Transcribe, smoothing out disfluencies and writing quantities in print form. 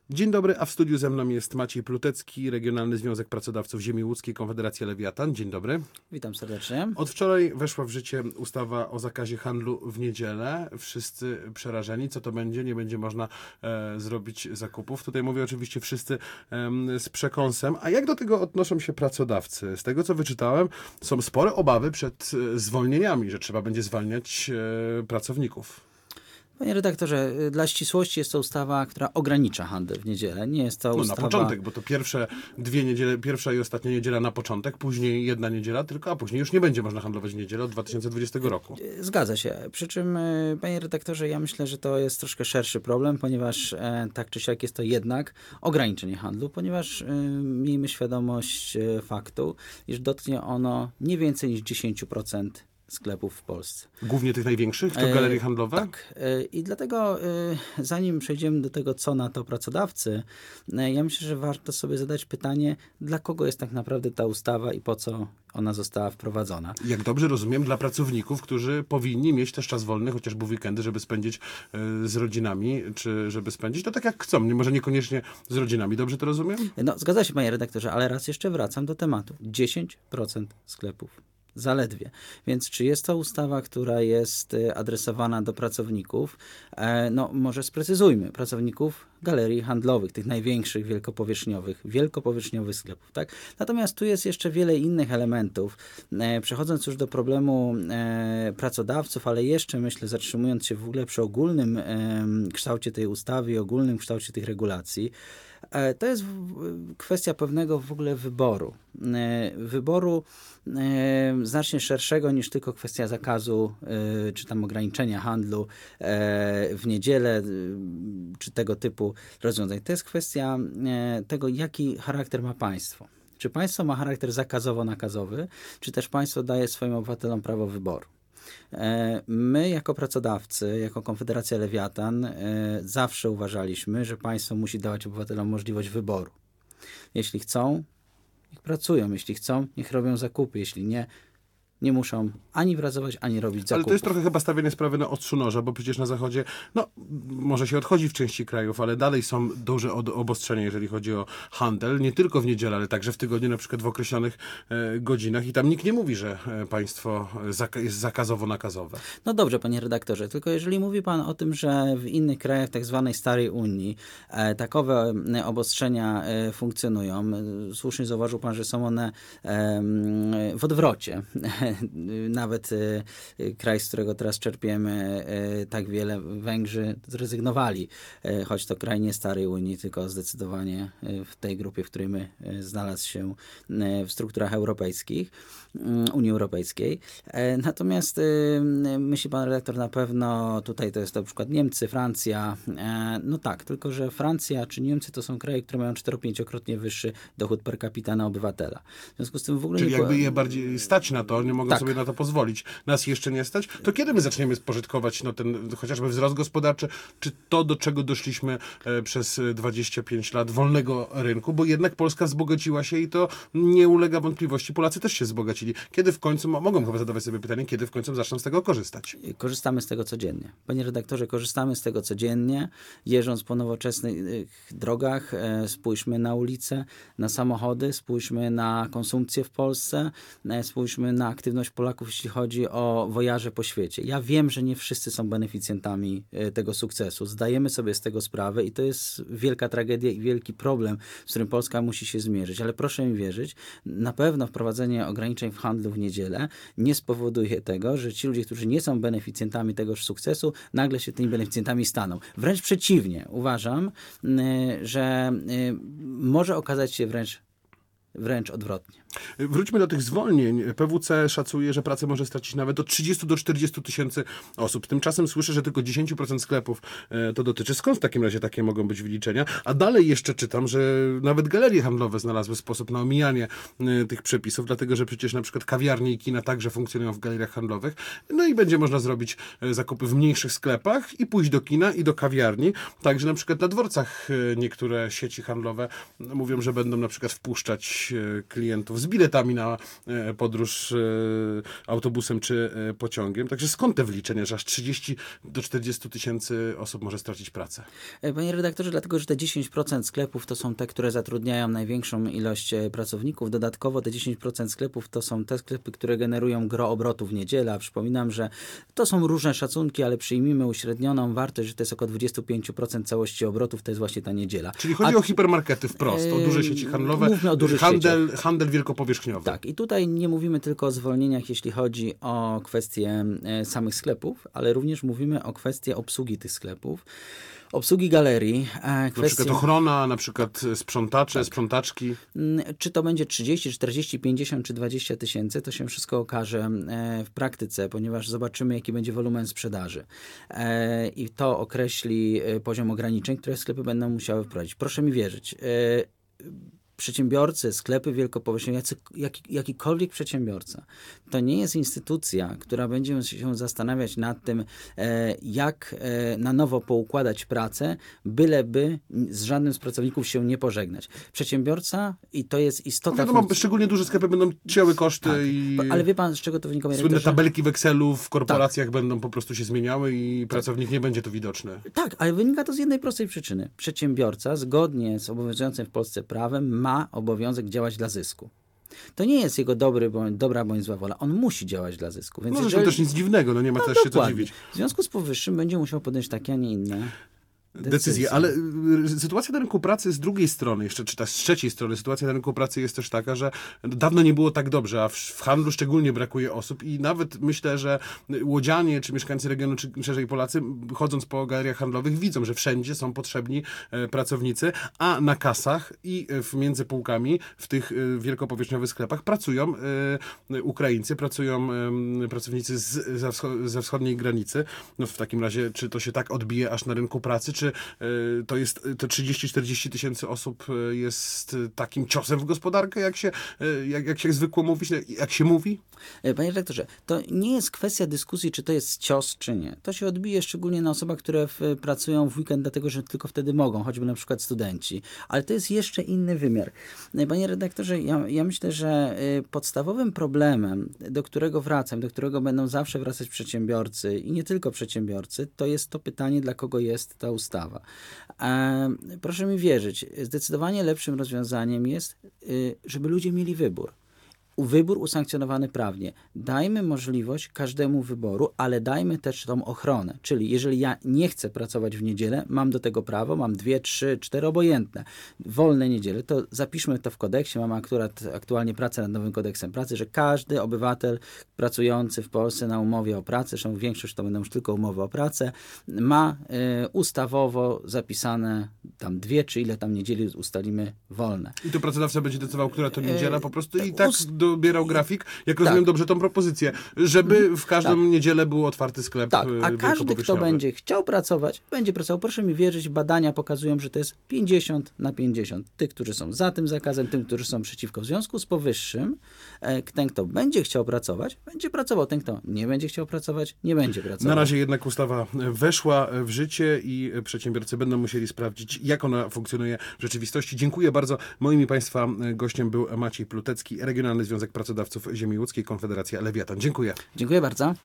Dzień dobry, a w studiu ze mną jest Maciej Plutecki, Regionalny Związek Pracodawców Ziemi Łódzkiej, Konfederacja Lewiatan. Dzień dobry. Witam serdecznie. Od wczoraj weszła w życie ustawa o zakazie handlu w niedzielę. Wszyscy przerażeni, co to będzie, nie będzie można zrobić zakupów. Tutaj mówię oczywiście wszyscy z przekąsem. A jak do tego odnoszą się pracodawcy? Z tego, co wyczytałem, są spore obawy przed zwolnieniami, że trzeba będzie zwalniać pracowników. Panie redaktorze, dla ścisłości jest to ustawa, która ogranicza handel w niedzielę. Nie jest to ustawa... Na początek, bo to pierwsze dwie niedziele, pierwsza i ostatnia niedziela na początek, później jedna niedziela tylko, a później już nie będzie można handlować w niedzielę od 2020 roku. Zgadza się. Przy czym, panie redaktorze, ja myślę, że to jest troszkę szerszy problem, ponieważ tak czy siak jest to jednak ograniczenie handlu, ponieważ miejmy świadomość faktu, iż dotknie ono nie więcej niż 10% sklepów w Polsce. Głównie tych największych? To galerie handlowe? Tak. I dlatego zanim przejdziemy do tego, co na to pracodawcy, ja myślę, że warto sobie zadać pytanie, dla kogo jest tak naprawdę ta ustawa i po co ona została wprowadzona. Jak dobrze rozumiem, dla pracowników, którzy powinni mieć też czas wolny, chociażby w weekendy, żeby spędzić z rodzinami, czy żeby spędzić to tak jak chcą, może niekoniecznie z rodzinami. Dobrze to rozumiem? No, zgadza się, panie redaktorze, ale raz jeszcze wracam do tematu. 10% sklepów. Zaledwie. Więc czy jest to ustawa, która jest adresowana do pracowników? No może sprecyzujmy. Pracowników galerii handlowych, tych największych, wielkopowierzchniowych sklepów. Tak? Natomiast tu jest jeszcze wiele innych elementów. Przechodząc już do problemu pracodawców, ale jeszcze myślę, zatrzymując się w ogóle przy ogólnym kształcie tej ustawy i ogólnym kształcie tych regulacji, to jest kwestia pewnego w ogóle wyboru. Wyboru znacznie szerszego niż tylko kwestia zakazu czy tam ograniczenia handlu w niedzielę czy tego typu rozwiązań. To jest kwestia tego, jaki charakter ma państwo. Czy państwo ma charakter zakazowo-nakazowy, czy też państwo daje swoim obywatelom prawo wyboru. My jako pracodawcy, jako Konfederacja Lewiatan zawsze uważaliśmy, że państwo musi dawać obywatelom możliwość wyboru. Jeśli chcą, niech pracują. Jeśli chcą, niech robią zakupy. Jeśli nie, nie muszą ani pracować, ani robić zakupów. Ale to jest trochę chyba stawianie sprawy na ostrzu noża, bo przecież na Zachodzie, może się odchodzi w części krajów, ale dalej są duże obostrzenia, jeżeli chodzi o handel. Nie tylko w niedzielę, ale także w tygodniu, na przykład w określonych godzinach. I tam nikt nie mówi, że państwo jest zakazowo-nakazowe. No dobrze, panie redaktorze, tylko jeżeli mówi pan o tym, że w innych krajach tak zwanej Starej Unii takowe obostrzenia funkcjonują, słusznie zauważył pan, że są one w odwrocie. Nawet kraj, z którego teraz czerpiemy tak wiele, Węgrzy zrezygnowali, choć to kraj nie Starej Unii, tylko zdecydowanie w tej grupie, w której my znalazł się w strukturach europejskich, Unii Europejskiej. Natomiast myśli pan redaktor na pewno, tutaj to jest na przykład Niemcy, Francja, no tak, tylko że Francja czy Niemcy to są kraje, które mają 4-5-krotnie wyższy dochód per capita na obywatela. W związku z tym w ogóle Czyli jakby je bardziej stać na to, nie mogą tak sobie na to pozwolić. Nas jeszcze nie stać. To kiedy my zaczniemy spożytkować ten chociażby wzrost gospodarczy, czy to, do czego doszliśmy przez 25 lat wolnego rynku, bo jednak Polska wzbogaciła się i to nie ulega wątpliwości. Polacy też się wzbogacili. Kiedy w końcu, mogą chyba zadawać sobie pytanie, kiedy w końcu zaczną z tego korzystać? Korzystamy z tego codziennie. Panie redaktorze, korzystamy z tego codziennie, jeżdżąc po nowoczesnych drogach, spójrzmy na ulice, na samochody, spójrzmy na konsumpcję w Polsce, spójrzmy na aktywność Polaków, jeśli chodzi o wojaże po świecie. Ja wiem, że nie wszyscy są beneficjentami tego sukcesu. Zdajemy sobie z tego sprawę i to jest wielka tragedia i wielki problem, z którym Polska musi się zmierzyć. Ale proszę mi wierzyć, na pewno wprowadzenie ograniczeń w handlu w niedzielę nie spowoduje tego, że ci ludzie, którzy nie są beneficjentami tegoż sukcesu, nagle się tymi beneficjentami staną. Wręcz przeciwnie. Uważam, że może okazać się wręcz odwrotnie. Wróćmy do tych zwolnień. PwC szacuje, że pracę może stracić nawet od 30 do 40 tysięcy osób. Tymczasem słyszę, że tylko 10% sklepów to dotyczy. Skąd w takim razie takie mogą być wyliczenia? A dalej jeszcze czytam, że nawet galerie handlowe znalazły sposób na omijanie tych przepisów, dlatego że przecież na przykład kawiarnie i kina także funkcjonują w galeriach handlowych. No i będzie można zrobić zakupy w mniejszych sklepach i pójść do kina i do kawiarni. Także na przykład na dworcach niektóre sieci handlowe mówią, że będą na przykład wpuszczać klientów z biletami na podróż autobusem czy pociągiem. Także skąd te wliczenia, że aż 30 do 40 tysięcy osób może stracić pracę? Panie redaktorze, dlatego, że te 10% sklepów to są te, które zatrudniają największą ilość pracowników. Dodatkowo te 10% sklepów to są te sklepy, które generują gro obrotu w niedzielę. A przypominam, że to są różne szacunki, ale przyjmijmy uśrednioną wartość, że to jest około 25% całości obrotów, to jest właśnie ta niedziela. Czyli chodzi o hipermarkety wprost, o duże sieci handlowe, mówmy o dużych handel wielkopowierzchniowy. Tak, i tutaj nie mówimy tylko o zwolnieniach, jeśli chodzi o kwestie samych sklepów, ale również mówimy o kwestii obsługi tych sklepów, obsługi galerii. Na przykład ochrona, na przykład sprzątacze, sprzątaczki. Czy to będzie 30, 40, 50 czy 20 tysięcy, to się wszystko okaże w praktyce, ponieważ zobaczymy, jaki będzie wolumen sprzedaży. I to określi poziom ograniczeń, które sklepy będą musiały wprowadzić. Proszę mi wierzyć. Przedsiębiorcy, sklepy wielkopowierzchniowe, jakikolwiek przedsiębiorca, to nie jest instytucja, która będzie się zastanawiać nad tym, jak na nowo poukładać pracę, byleby z żadnym z pracowników się nie pożegnać. Przedsiębiorca, i to jest istota... No wiadomo, szczególnie duże sklepy będą cięły koszty ale wie pan, z czego to wynika? Słynne tabelki w Excelu w korporacjach będą po prostu się zmieniały i pracownik nie będzie to widoczny. Tak, ale wynika to z jednej prostej przyczyny. Przedsiębiorca, zgodnie z obowiązującym w Polsce prawem, ma obowiązek działać dla zysku. To nie jest jego dobra bądź zła wola. On musi działać dla zysku. Więc zresztą też nic dziwnego, nie ma też się co dziwić. W związku z powyższym będzie musiał podjąć takie, a nie inne decyzje. Ale sytuacja na rynku pracy z drugiej strony, jeszcze czy z trzeciej strony, sytuacja na rynku pracy jest też taka, że dawno nie było tak dobrze, a w handlu szczególnie brakuje osób i nawet myślę, że łodzianie, czy mieszkańcy regionu, czy szerzej Polacy, chodząc po galeriach handlowych, widzą, że wszędzie są potrzebni pracownicy, a na kasach i między półkami w tych wielkopowierzchniowych sklepach pracują Ukraińcy, pracują pracownicy ze wschodniej granicy. No w takim razie, czy to się tak odbije aż na rynku pracy, czy to jest te 30-40 tysięcy osób jest takim ciosem w gospodarkę, jak się zwykło mówić, jak się mówi? Panie redaktorze, to nie jest kwestia dyskusji, czy to jest cios, czy nie. To się odbije szczególnie na osobach, które pracują w weekend, dlatego że tylko wtedy mogą, choćby na przykład studenci. Ale to jest jeszcze inny wymiar. Panie redaktorze, ja myślę, że podstawowym problemem, do którego wracam, do którego będą zawsze wracać przedsiębiorcy i nie tylko przedsiębiorcy, to jest to pytanie, dla kogo jest ta ustawa. Proszę mi wierzyć, zdecydowanie lepszym rozwiązaniem jest, żeby ludzie mieli wybór. Wybór usankcjonowany prawnie. Dajmy możliwość każdemu wyboru, ale dajmy też tą ochronę. Czyli jeżeli ja nie chcę pracować w niedzielę, mam do tego prawo, mam 2, 3, 4 obojętne wolne niedziele, to zapiszmy to w kodeksie. Mam akurat aktualnie pracę nad nowym kodeksem pracy, że każdy obywatel pracujący w Polsce na umowie o pracę, zresztą większość to będą już tylko umowy o pracę, ma ustawowo zapisane tam 2 czy ile tam niedzieli ustalimy wolne. I to pracodawca będzie decydował, która to niedziela po prostu i tak dobierał grafik, jak rozumiem dobrze tą propozycję, żeby w każdą niedzielę był otwarty sklep. Tak, a każdy, kto będzie chciał pracować, będzie pracował. Proszę mi wierzyć, badania pokazują, że to jest 50/50. Tych, którzy są za tym zakazem, tym, którzy są przeciwko. W związku z powyższym, ten, kto będzie chciał pracować, będzie pracował. Ten, kto nie będzie chciał pracować, nie będzie pracował. Na razie jednak ustawa weszła w życie i przedsiębiorcy będą musieli sprawdzić, jak ona funkcjonuje w rzeczywistości. Dziękuję bardzo. Moim i Państwa gościem był Maciej Plutecki, Regionalny Związek Pracodawców Ziemi Łódzkiej, Konfederacja Lewiatan. Dziękuję. Dziękuję bardzo.